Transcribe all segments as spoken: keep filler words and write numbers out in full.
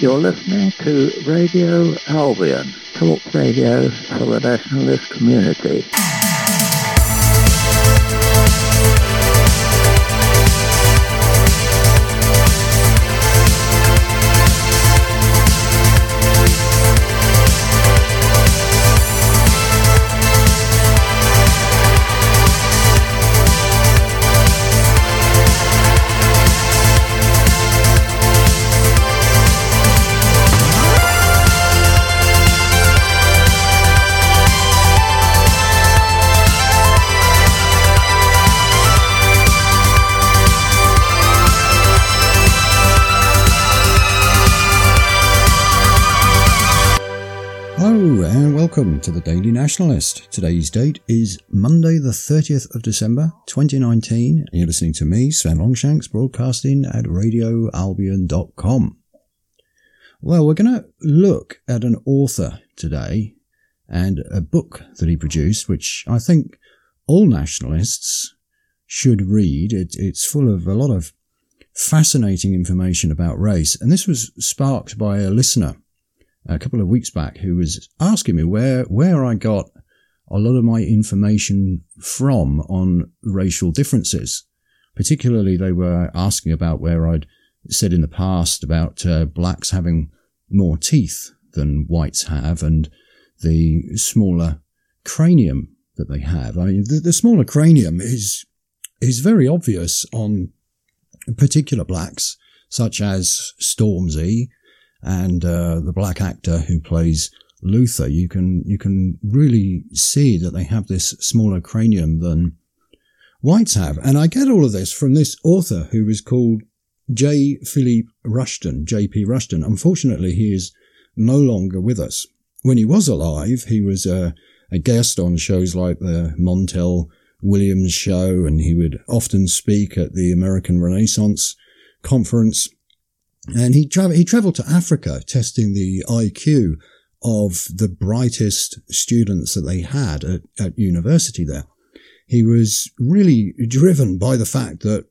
You're listening to Radio Albion, talk radio for the nationalist community. Welcome to the Daily Nationalist. Today's date is Monday the thirtieth of December twenty nineteen, and you're listening to me, Sven Longshanks, broadcasting at radio albion dot com. Well, we're going to look at an author today and a book that he produced, which I think all nationalists should read. It, it's full of a lot of fascinating information about race, and this was sparked by a listener a couple of weeks back who was asking me where where I got a lot of my information from on racial differences. Particularly, they were asking about where I'd said in the past about uh, blacks having more teeth than whites have and the smaller cranium that they have. I mean, the, the smaller cranium is is very obvious on particular blacks, such as Stormzy, and uh, the black actor who plays Luther. You can you can really see that they have this smaller cranium than whites have. And I get all of this from this author who is called J. Philip Rushton, J P Rushton. Unfortunately, he is no longer with us. When he was alive, he was a, a guest on shows like the Montel Williams Show, and he would often speak at the American Renaissance Conference. And he, tra- he travelled to Africa testing the I Q of the brightest students that they had at, at university there. He was really driven by the fact that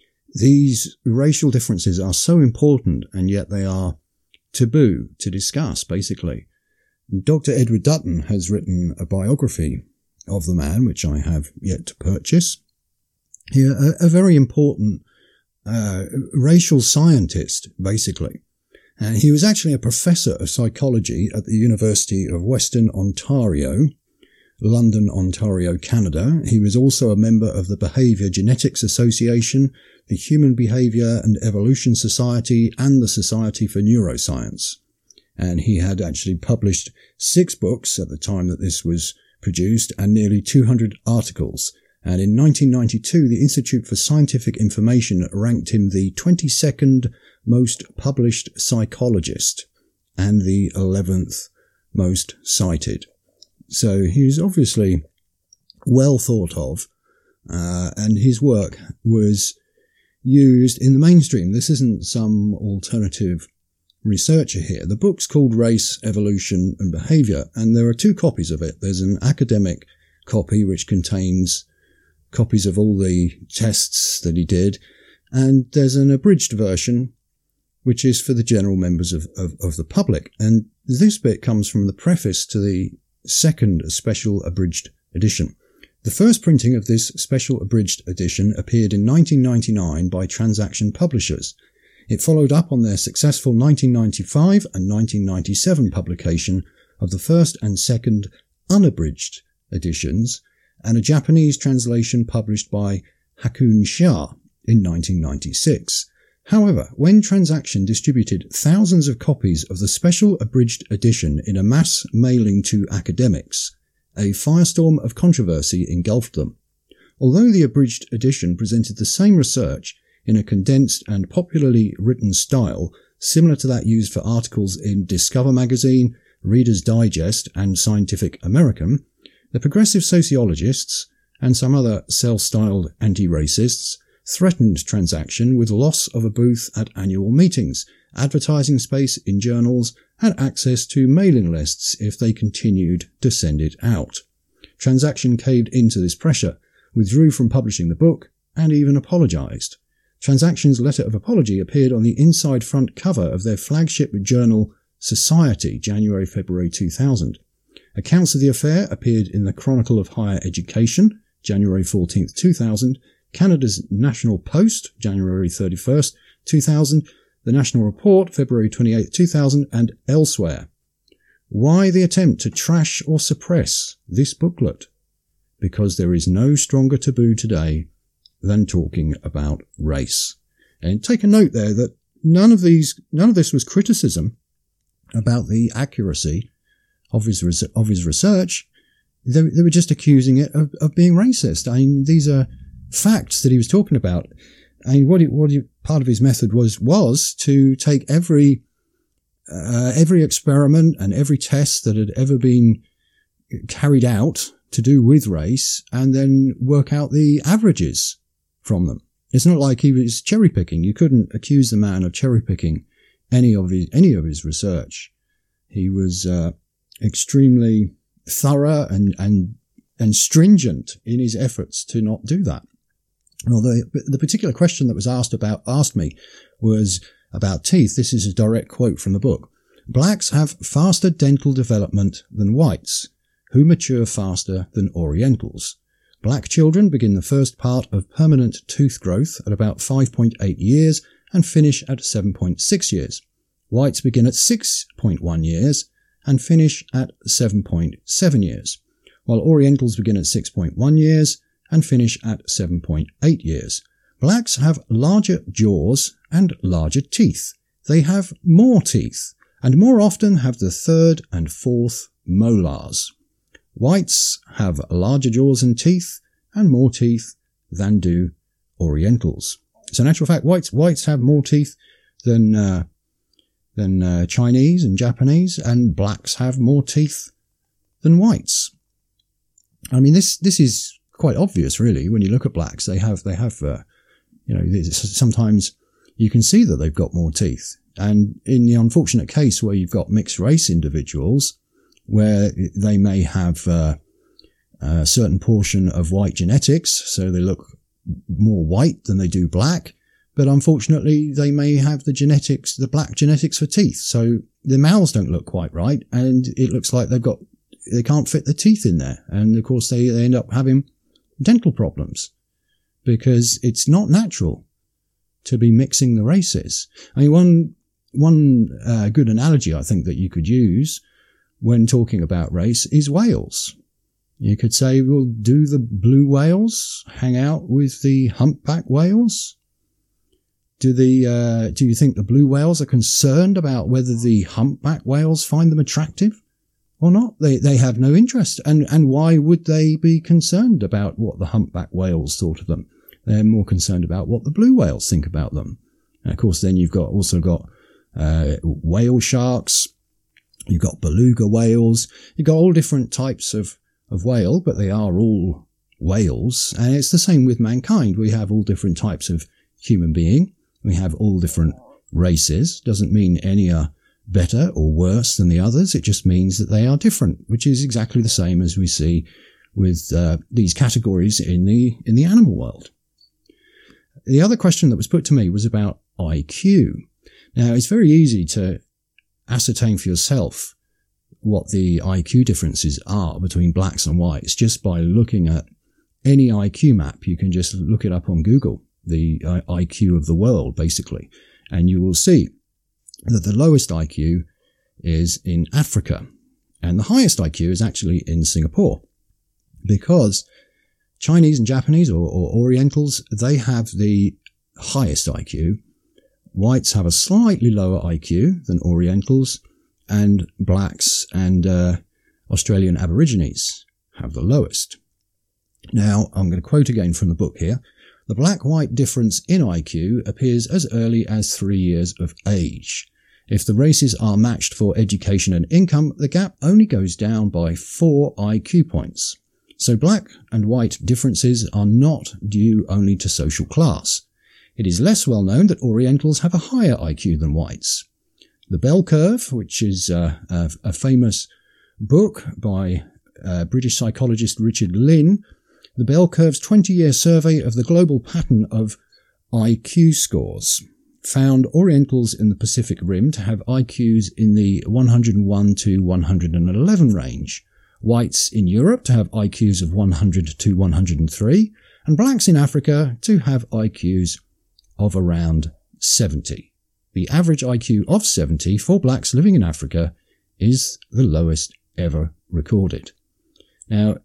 these racial differences are so important, and yet they are taboo to discuss, basically. Doctor Edward Dutton has written a biography of the man, which I have yet to purchase. Here, a, a very important Uh, racial scientist, basically. And he was actually a professor of psychology at the University of Western Ontario, London, Ontario, Canada. He was also a member of the Behaviour Genetics Association, the Human Behaviour and Evolution Society, and the Society for Neuroscience. And he had actually published six books at the time that this was produced and nearly two hundred articles. And in nineteen ninety-two, the Institute for Scientific Information ranked him the twenty-second most published psychologist and the eleventh most cited. So he's obviously well thought of, uh, and his work was used in the mainstream. This isn't some alternative researcher here. The book's called Race, Evolution and Behaviour, and there are two copies of it. There's an academic copy which contains copies of all the tests that he did, and there's an abridged version which is for the general members of, of, of the public. And this bit comes from the preface to the second special abridged edition. The first printing of this special abridged edition appeared in nineteen ninety-nine by Transaction Publishers. It followed up on their successful nineteen ninety-five and nineteen ninety-seven publication of the first and second unabridged editions, and a Japanese translation published by Hakun Shah in nineteen ninety-six. However, when Transaction distributed thousands of copies of the special abridged edition in a mass mailing to academics, a firestorm of controversy engulfed them. Although the abridged edition presented the same research in a condensed and popularly written style similar to that used for articles in Discover magazine, Reader's Digest, and Scientific American, the progressive sociologists and some other self-styled anti-racists threatened Transaction with loss of a booth at annual meetings, advertising space in journals, and access to mailing lists if they continued to send it out. Transaction caved into this pressure, withdrew from publishing the book, and even apologised. Transaction's letter of apology appeared on the inside front cover of their flagship journal Society, January-February two thousand. Accounts of the affair appeared in the Chronicle of Higher Education, January fourteenth, two thousand, Canada's National Post, January thirty-first, two thousand, the National Report, February twenty-eighth, two thousand, and elsewhere. Why the attempt to trash or suppress this booklet? Because there is no stronger taboo today than talking about race. And take a note there that none of these, none of this was criticism about the accuracy of his res- of his research. They, they were just accusing it of, of being racist. I mean, these are facts that he was talking about. I mean, what he, what he, part of his method was was to take every uh, every experiment and every test that had ever been carried out to do with race, and then work out the averages from them. It's not like he was cherry picking. You couldn't accuse the man of cherry picking any of his any of his research. He was uh, extremely thorough and and and stringent in his efforts to not do that. Well, the the particular question that was asked about asked me was about teeth. This is a direct quote from the book. Blacks have faster dental development than whites, who mature faster than Orientals. Black children begin the first part of permanent tooth growth at about five point eight years and finish at seven point six years. Whites begin at six point one years and finish at seven point seven years, while Orientals begin at six point one years and finish at seven point eight years. Blacks have larger jaws and larger teeth. They have more teeth and more often have the third and fourth molars. Whites have larger jaws and teeth and more teeth than do Orientals. So in actual fact, whites whites have more teeth than uh, than uh, Chinese and Japanese, and blacks have more teeth than whites. I mean, this this is quite obvious, really. When you look at blacks, they have they have uh, you know, sometimes you can see that they've got more teeth. And in the unfortunate case where you've got mixed race individuals, where they may have uh, a certain portion of white genetics, so they look more white than they do black, but unfortunately they may have the genetics, the black genetics for teeth, so their mouths don't look quite right, and it looks like they've got, they can't fit the teeth in there, and of course they, they end up having dental problems, because it's not natural to be mixing the races. I mean, one, one uh, good analogy I think that you could use when talking about race is whales. You could say, well, do the blue whales hang out with the humpback whales? Do the, uh, do you think the blue whales are concerned about whether the humpback whales find them attractive or not? They, they have no interest. And, and why would they be concerned about what the humpback whales thought of them? They're more concerned about what the blue whales think about them. And of course, then you've got, also got, uh, whale sharks. You've got beluga whales. You've got all different types of, of whale, but they are all whales. And it's the same with mankind. We have all different types of human being. We have all different races. Doesn't mean any are better or worse than the others. It just means that they are different, which is exactly the same as we see with uh, these categories in the in the animal world. The other question that was put to me was about I Q. Now, it's very easy to ascertain for yourself what the I Q differences are between blacks and whites just by looking at any I Q map. You can just look it up on Google, the uh, I Q of the world, basically, and you will see that the lowest I Q is in Africa, and the highest I Q is actually in Singapore, because Chinese and Japanese, or, or Orientals, they have the highest I Q. Whites have a slightly lower I Q than Orientals, and blacks and uh, Australian Aborigines have the lowest. Now, I'm going to quote again from the book here. The black-white difference in I Q appears as early as three years of age. If the races are matched for education and income, the gap only goes down by four I Q points. So black and white differences are not due only to social class. It is less well known that Orientals have a higher I Q than whites. The Bell Curve, which is uh, a, a famous book by uh, British psychologist Richard Lynn, the Bell Curve's twenty-year survey of the global pattern of I Q scores found Orientals in the Pacific Rim to have I Qs in the one hundred one to one hundred eleven range, whites in Europe to have I Qs of one hundred to one hundred three, and blacks in Africa to have I Qs of around seventy. The average I Q of seventy for blacks living in Africa is the lowest ever recorded. Now,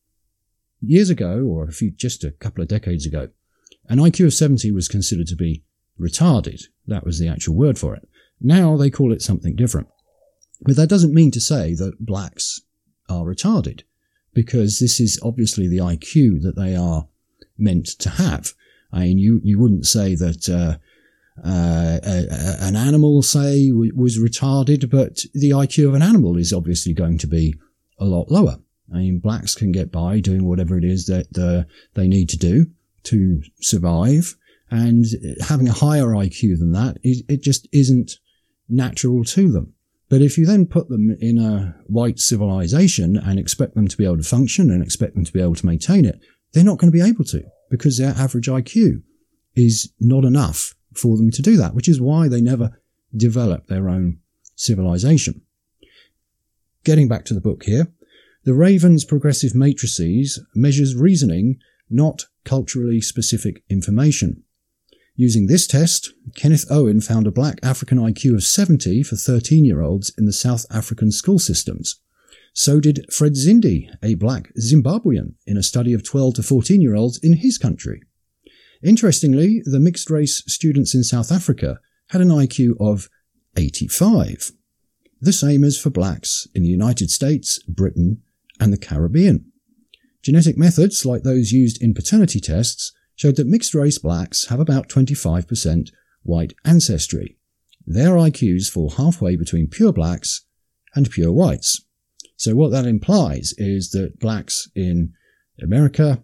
years ago, or a few, just a couple of decades ago, an I Q of seventy was considered to be retarded. That was the actual word for it. Now they call it something different. But that doesn't mean to say that blacks are retarded, because this is obviously the I Q that they are meant to have. I mean, you, you wouldn't say that uh, uh, a, a, an animal, say, w- was retarded, but the I Q of an animal is obviously going to be a lot lower. I mean, blacks can get by doing whatever it is that uh, they need to do to survive, and having a higher I Q than that, it, it just isn't natural to them. But if you then put them in a white civilization and expect them to be able to function and expect them to be able to maintain it, they're not going to be able to, because their average I Q is not enough for them to do that, which is why they never develop their own civilization. Getting back to the book here, the Raven's progressive matrices measures reasoning, not culturally specific information. Using this test, Kenneth Owen found a black African I Q of seventy for thirteen-year-olds in the South African school systems. So did Fred Zindi, a black Zimbabwean, in a study of twelve to fourteen-year-olds in his country. Interestingly, the mixed-race students in South Africa had an I Q of eighty-five, the same as for blacks in the United States, Britain, and the Caribbean. Genetic methods, like those used in paternity tests, showed that mixed-race blacks have about twenty-five percent white ancestry. Their I Qs fall halfway between pure blacks and pure whites. So what that implies is that blacks in America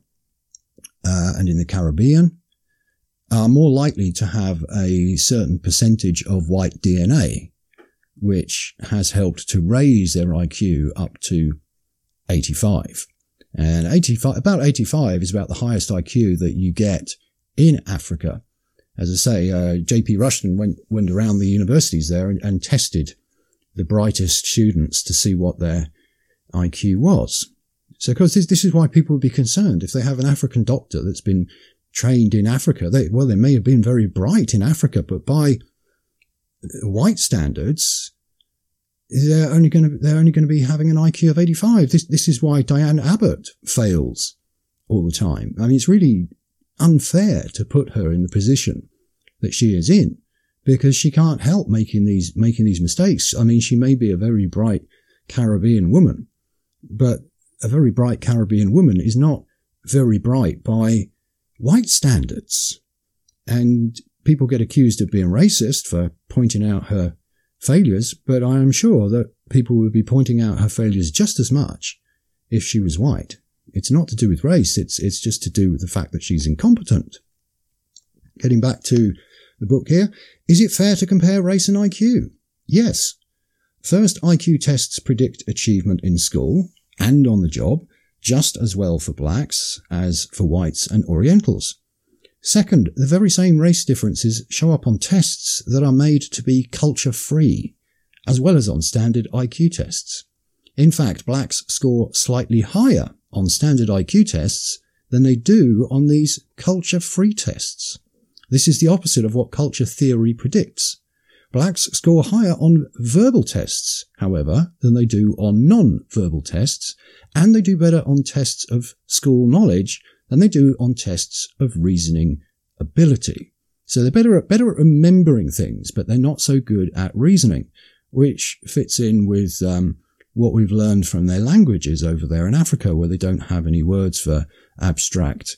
uh, and in the Caribbean are more likely to have a certain percentage of white D N A, which has helped to raise their I Q up to eighty-five. And eighty-five, about eighty-five is about the highest I Q that you get in Africa. As I say, uh, J P Rushton went, went around the universities there and, and tested the brightest students to see what their I Q was. So, of course, this, this is why people would be concerned. If they have an African doctor that's been trained in Africa, they, well, they may have been very bright in Africa, but by white standards, they're only going to, they're only going to be having an I Q of eighty-five. This, this is why Diane Abbott fails all the time. I mean, it's really unfair to put her in the position that she is in, because she can't help making these, making these mistakes. I mean, she may be a very bright Caribbean woman, but a very bright Caribbean woman is not very bright by white standards. And people get accused of being racist for pointing out her failures, but I am sure that people would be pointing out her failures just as much if she was white. It's not to do with race, it's it's just to do with the fact that she's incompetent. Getting back to the book here, is it fair to compare race and I Q? Yes. First, I Q tests predict achievement in school and on the job just as well for blacks as for whites and Orientals. Second, the very same race differences show up on tests that are made to be culture-free, as well as on standard I Q tests. In fact, blacks score slightly higher on standard I Q tests than they do on these culture-free tests. This is the opposite of what culture theory predicts. Blacks score higher on verbal tests, however, than they do on non-verbal tests, and they do better on tests of school knowledge than they do on tests of reasoning ability. So they're better at, better at remembering things, but they're not so good at reasoning, which fits in with um, what we've learned from their languages over there in Africa, where they don't have any words for abstract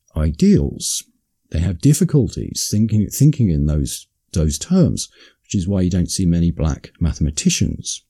ideals. They have difficulties thinking thinking in those those terms, which is why you don't see many black mathematicians.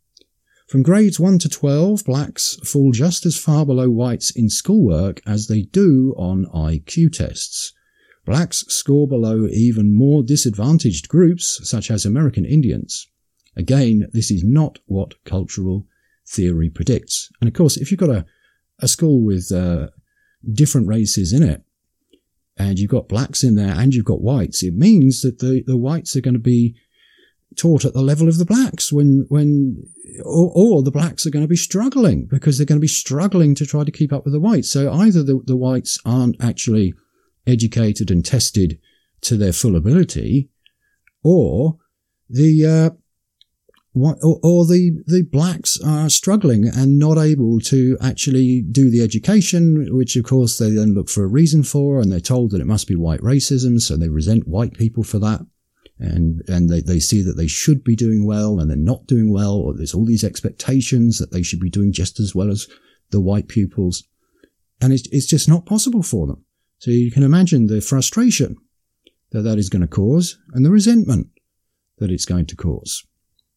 From grades one to twelve, blacks fall just as far below whites in schoolwork as they do on I Q tests. Blacks score below even more disadvantaged groups, such as American Indians. Again, this is not what cultural theory predicts. And of course, if you've got a, a school with uh, different races in it, and you've got blacks in there and you've got whites, it means that the, the whites are going to be taught at the level of the blacks when, when, or, or the blacks are going to be struggling because they're going to be struggling to try to keep up with the whites. So either the, the whites aren't actually educated and tested to their full ability, or the, uh, Or, or the, the blacks are struggling and not able to actually do the education, which of course they then look for a reason for, and they're told that it must be white racism, so they resent white people for that. And, and they, they see that they should be doing well and they're not doing well, or there's all these expectations that they should be doing just as well as the white pupils. And it's, it's just not possible for them. So you can imagine the frustration that that is going to cause and the resentment that it's going to cause.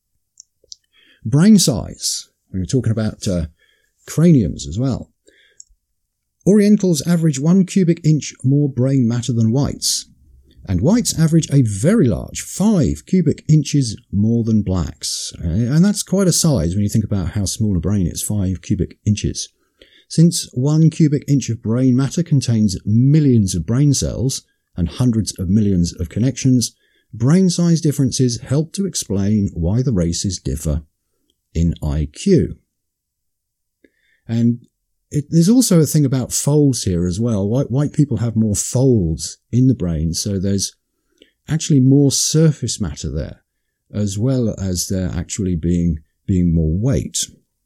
Brain size. We were talking about uh, craniums as well. Orientals average one cubic inch more brain matter than whites, and whites average a very large five cubic inches more than blacks. And that's quite a size when you think about how small a brain is, five cubic inches. Since one cubic inch of brain matter contains millions of brain cells and hundreds of millions of connections, brain size differences help to explain why the races differ in I Q. And it, there's also a thing about folds here as well. White, white people have more folds in the brain, so there's actually more surface matter there, as well as there actually being, being more weight.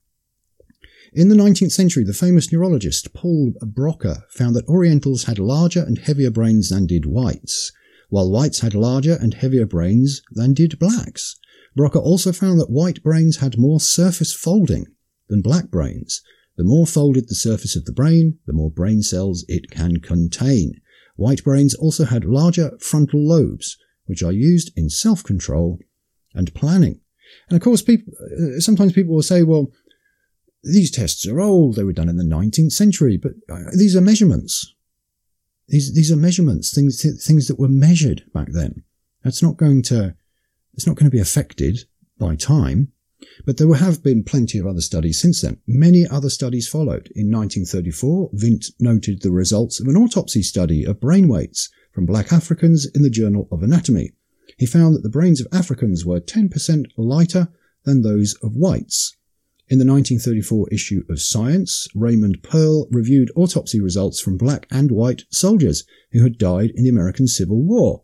In the nineteenth century, the famous neurologist Paul Broca found that Orientals had larger and heavier brains than did whites, while whites had larger and heavier brains than did blacks. Broca also found that white brains had more surface folding than black brains. The more folded the surface of the brain, the more brain cells it can contain. White brains also had larger frontal lobes, which are used in self-control and planning. And of course, people, sometimes people will say, well, these tests are old, they were done in the nineteenth century, but these are measurements. These, these are measurements, things, things that were measured back then. That's not going to, it's not going to be affected by time. But there have been plenty of other studies since then. Many other studies followed. In nineteen thirty-four, Vint noted the results of an autopsy study of brain weights from black Africans in the Journal of Anatomy. He found that the brains of Africans were ten percent lighter than those of whites. In the nineteen thirty-four issue of Science, Raymond Pearl reviewed autopsy results from black and white soldiers who had died in the American Civil War.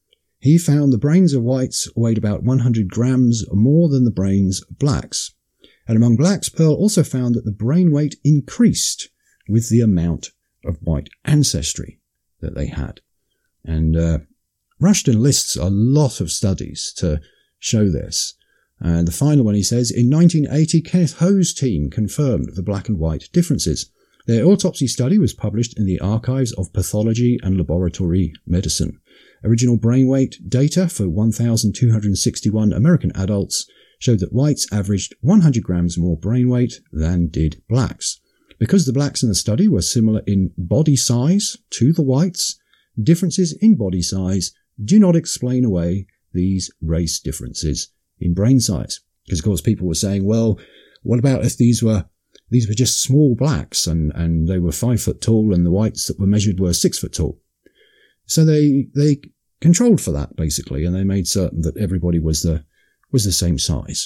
He found the brains of whites weighed about one hundred grams more than the brains of blacks. And among blacks, Pearl also found that the brain weight increased with the amount of white ancestry that they had. And uh, Rushton lists a lot of studies to show this. And the final one, he says, in nineteen eighty, Kenneth Ho's team confirmed the black and white differences. Their autopsy study was published in the Archives of Pathology and Laboratory Medicine. Original brain weight data for one thousand two hundred sixty-one American adults showed that whites averaged one hundred grams more brain weight than did blacks. Because the blacks in the study were similar in body size to the whites, differences in body size do not explain away these race differences in brain size. Because of course people were saying, well, what about if these were these were just small blacks and, and they were five foot tall and the whites that were measured were six foot tall? So they they controlled for that basically, and they made certain that everybody was the was the same size.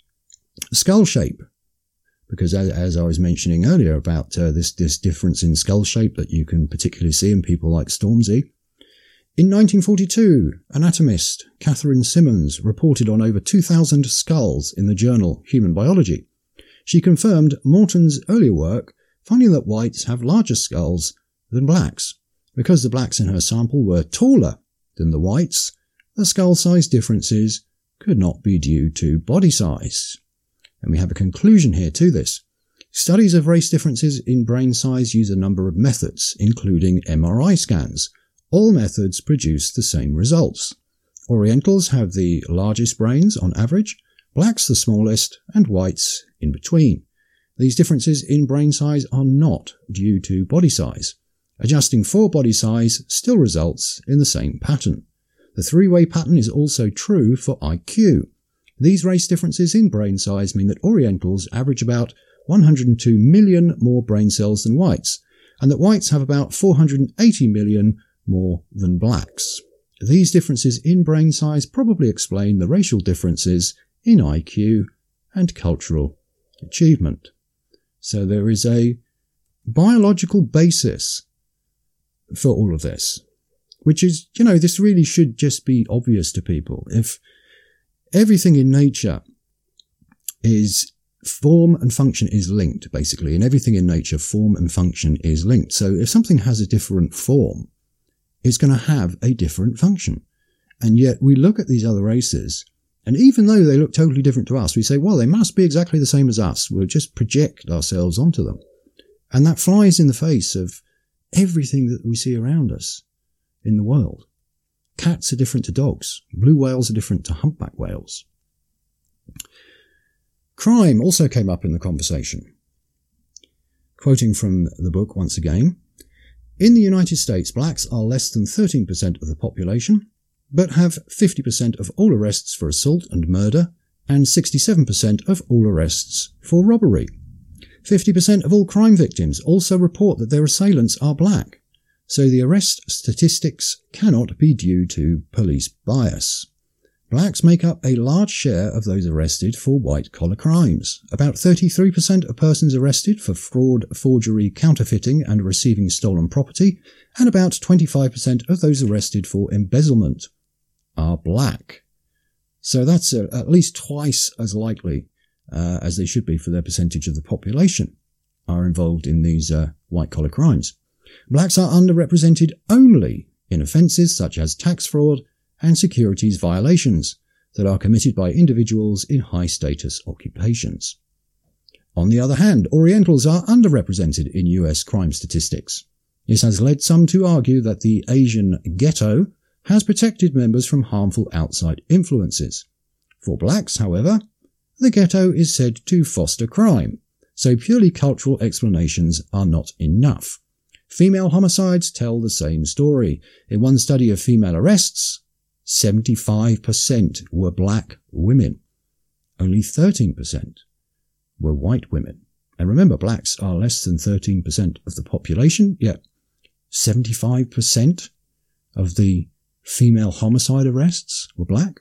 Skull shape, because as, as I was mentioning earlier about uh, this this difference in skull shape that you can particularly see in people like Stormzy. In nineteen forty-two, anatomist Catherine Simmons reported on over two thousand skulls in the journal Human Biology. She confirmed Morton's earlier work, finding that whites have larger skulls than blacks. Because the blacks in her sample were taller than the whites, the skull size differences could not be due to body size. And we have a conclusion here to this. Studies of race differences in brain size use a number of methods, including M R I scans. All methods produce the same results. Orientals have the largest brains on average, blacks the smallest, and whites in between. These differences in brain size are not due to body size. Adjusting for body size still results in the same pattern. The three-way pattern is also true for I Q. These race differences in brain size mean that Orientals average about one hundred two million more brain cells than whites, and that whites have about four hundred eighty million more than blacks. These differences in brain size probably explain the racial differences in I Q and cultural achievement. So there is a biological basis for all of this, which is, you know, this really should just be obvious to people. If everything in nature is form and function is linked, basically, in everything in nature, form and function is linked. So if something has a different form, it's going to have a different function. And yet we look at these other races, and even though they look totally different to us, we say, well, they must be exactly the same as us. We'll just project ourselves onto them. And that flies in the face of everything that we see around us in the world. Cats are different to dogs. Blue whales are different to humpback whales. Crime also came up in the conversation. Quoting from the book once again, in the United States, blacks are less than thirteen percent of the population, but have fifty percent of all arrests for assault and murder and sixty-seven percent of all arrests for robbery. fifty percent of all crime victims also report that their assailants are black, so the arrest statistics cannot be due to police bias. Blacks make up a large share of those arrested for white-collar crimes. About thirty-three percent of persons arrested for fraud, forgery, counterfeiting and receiving stolen property, and about twenty-five percent of those arrested for embezzlement are black. So that's uh, at least twice as likely uh, as they should be for their percentage of the population are involved in these uh, white-collar crimes. Blacks are underrepresented only in offences such as tax fraud and securities violations that are committed by individuals in high-status occupations. On the other hand, Orientals are underrepresented in U S crime statistics. This has led some to argue that the Asian ghetto has protected members from harmful outside influences. For blacks, however, the ghetto is said to foster crime, so purely cultural explanations are not enough. Female homicides tell the same story. In one study of female arrests, seventy-five percent were black women. Only thirteen percent were white women. And remember, blacks are less than thirteen percent of the population, yet seventy-five percent of the female homicide arrests were black.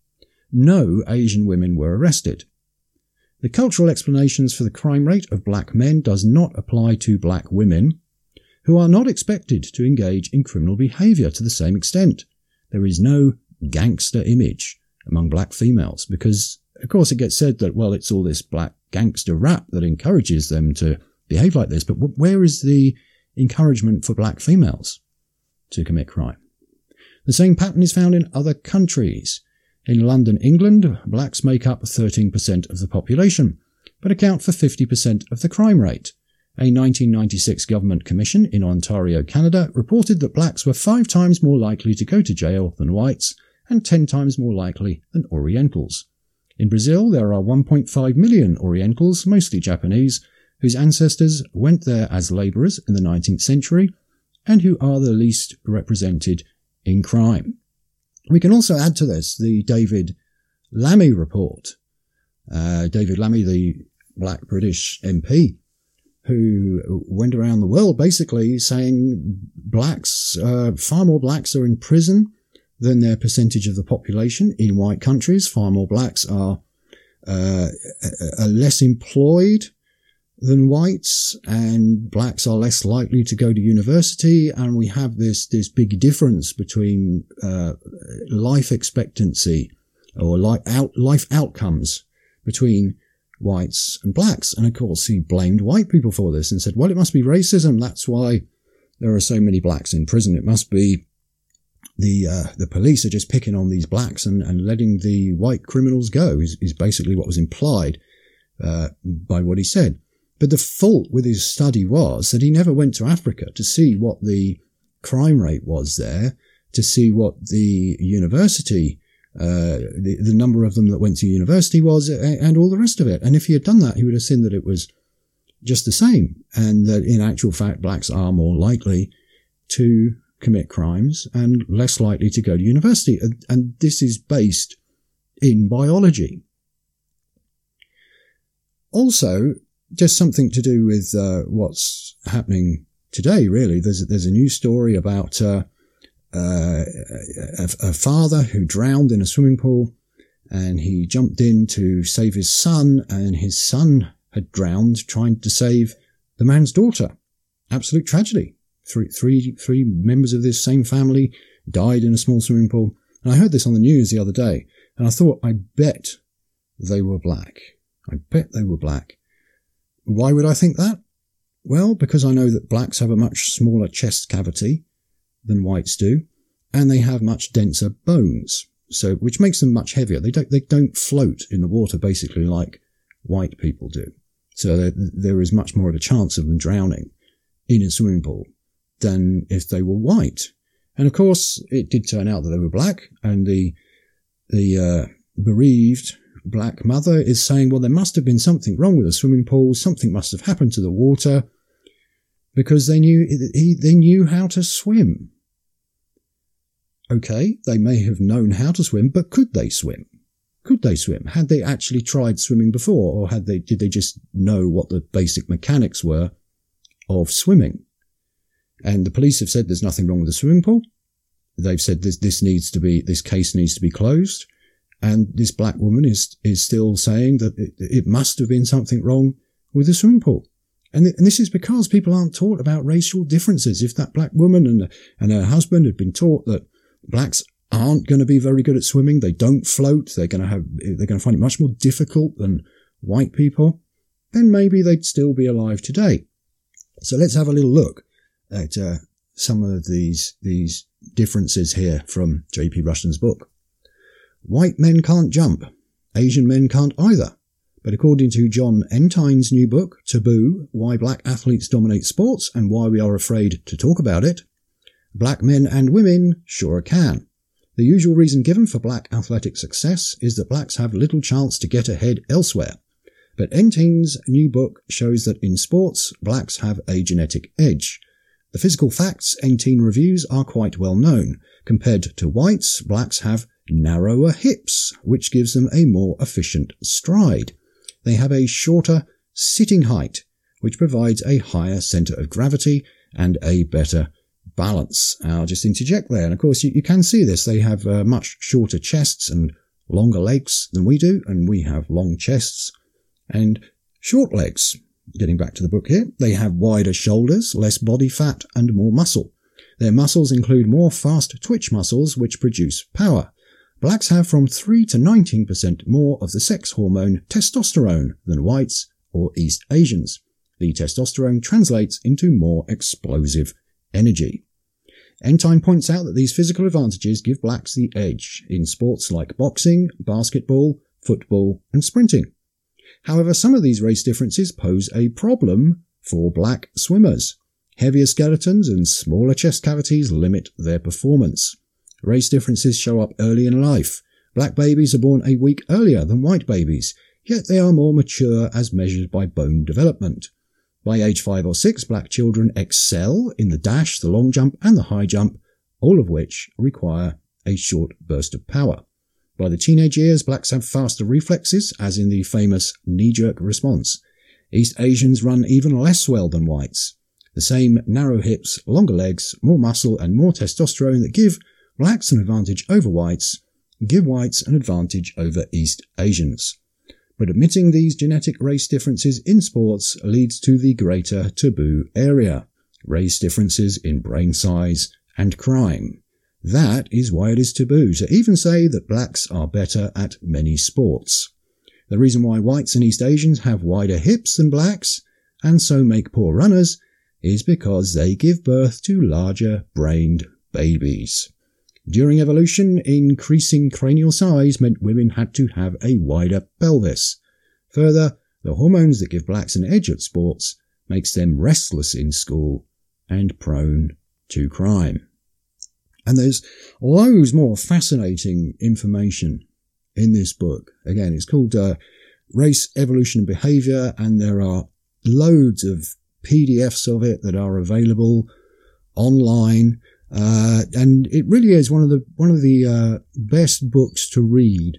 No Asian women were arrested. The cultural explanations for the crime rate of black men does not apply to black women, who are not expected to engage in criminal behaviour to the same extent. There is no gangster image among black females because, of course, it gets said that, well, it's all this black gangster rap that encourages them to behave like this. But where is the encouragement for black females to commit crime? The same pattern is found in other countries. In London, England, blacks make up thirteen percent of the population, but account for fifty percent of the crime rate. A nineteen ninety-six government commission in Ontario, Canada, reported that blacks were five times more likely to go to jail than whites and ten times more likely than Orientals. In Brazil, there are one point five million Orientals, mostly Japanese, whose ancestors went there as labourers in the nineteenth century and who are the least represented in crime. We can also add to this the David Lammy report. Uh, David Lammy, the black British M P, who went around the world basically saying blacks, uh, far more blacks are in prison than their percentage of the population in white countries. Far more blacks are, uh, are less employed than whites, and blacks are less likely to go to university. And we have this, this big difference between, uh, life expectancy or life out, life outcomes between whites and blacks. And of course he blamed white people for this and said, well, it must be racism. That's why there are so many blacks in prison. It must be the, uh, the police are just picking on these blacks and, and letting the white criminals go is, is basically what was implied, uh, by what he said. But the fault with his study was that he never went to Africa to see what the crime rate was there, to see what the university Uh, the, the number of them that went to university was, and all the rest of it. And if he had done that, he would have seen that it was just the same, and that in actual fact, blacks are more likely to commit crimes and less likely to go to university. And, and this is based in biology. Also, just something to do with uh, what's happening today, really. There's, there's a news story about uh, uh, a, a father who drowned in a swimming pool, and he jumped in to save his son, and his son had drowned trying to save the man's daughter. Absolute tragedy. Three, three, three members of this same family died in a small swimming pool. And I heard this on the news the other day, and I thought, I bet they were black. I bet they were black. Why would I think that? Well, because I know that blacks have a much smaller chest cavity than whites do, and they have much denser bones, so which makes them much heavier. They don't they don't float in the water basically like white people do. So there, there is much more of a chance of them drowning in a swimming pool than if they were white. And of course, it did turn out that they were black, and the the uh, bereaved black mother is saying, well, there must have been something wrong with the swimming pool, something must have happened to the water, because they knew he, they knew how to swim. Okay, they may have known how to swim, but could they swim? Could they swim? Had they actually tried swimming before, or had they did they just know what the basic mechanics were of swimming? And the police have said there's nothing wrong with the swimming pool. They've said this this needs to be this case needs to be closed. And this black woman is is still saying that it, it must have been something wrong with the swimming pool. And, th- and this is because people aren't taught about racial differences. If that black woman and, and her husband had been taught that blacks aren't going to be very good at swimming, they don't float, they're going to have, they're going to find it much more difficult than white people, then maybe they'd still be alive today. So let's have a little look at uh, some of these, these differences here from J P Rushton's book. White men can't jump. Asian men can't either. But according to John Entine's new book, Taboo, Why Black Athletes Dominate Sports and Why We Are Afraid to Talk About It, black men and women sure can. The usual reason given for black athletic success is that blacks have little chance to get ahead elsewhere. But Entine's new book shows that in sports, blacks have a genetic edge. The physical facts Entine reviews are quite well known. Compared to whites, blacks have narrower hips, which gives them a more efficient stride. They have a shorter sitting height, which provides a higher centre of gravity and a better balance. I'll just interject there. And of course, you, you can see this. They have uh, much shorter chests and longer legs than we do, and we have long chests and short legs. Getting back to the book here, they have wider shoulders, less body fat, and more muscle. Their muscles include more fast twitch muscles, which produce power. Blacks have from three to nineteen percent more of the sex hormone testosterone than whites or East Asians. The testosterone translates into more explosive energy. Entine points out that these physical advantages give blacks the edge in sports like boxing, basketball, football, and sprinting. However, some of these race differences pose a problem for black swimmers. Heavier skeletons and smaller chest cavities limit their performance. Race differences show up early in life. Black babies are born a week earlier than white babies, yet they are more mature as measured by bone development. By age five or six, black children excel in the dash, the long jump, and the high jump, all of which require a short burst of power. By the teenage years, blacks have faster reflexes, as in the famous knee-jerk response. East Asians run even less well than whites. The same narrow hips, longer legs, more muscle, and more testosterone that give blacks an advantage over whites give whites an advantage over East Asians. But admitting these genetic race differences in sports leads to the greater taboo area, race differences in brain size and crime. That is why it is taboo to even say that blacks are better at many sports. The reason why whites and East Asians have wider hips than blacks, and so make poor runners, is because they give birth to larger-brained babies. During evolution, increasing cranial size meant women had to have a wider pelvis. Further, the hormones that give blacks an edge at sports makes them restless in school and prone to crime. And there's loads more fascinating information in this book. Again, it's called uh, Race, Evolution and Behaviour, and there are loads of P D Fs of it that are available online. Uh, and it really is one of the, one of the, uh, best books to read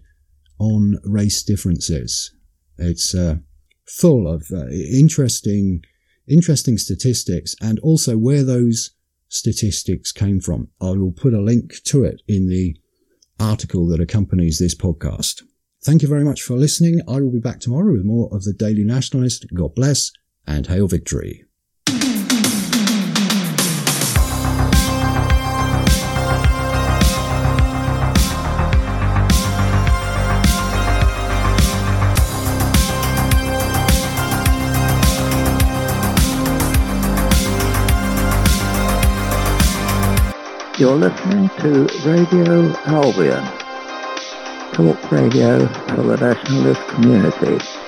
on race differences. It's, uh, full of, uh, interesting, interesting statistics and also where those statistics came from. I will put a link to it in the article that accompanies this podcast. Thank you very much for listening. I will be back tomorrow with more of the Daily Nationalist. God bless and hail victory. You're listening to Radio Albion, talk radio for the nationalist community.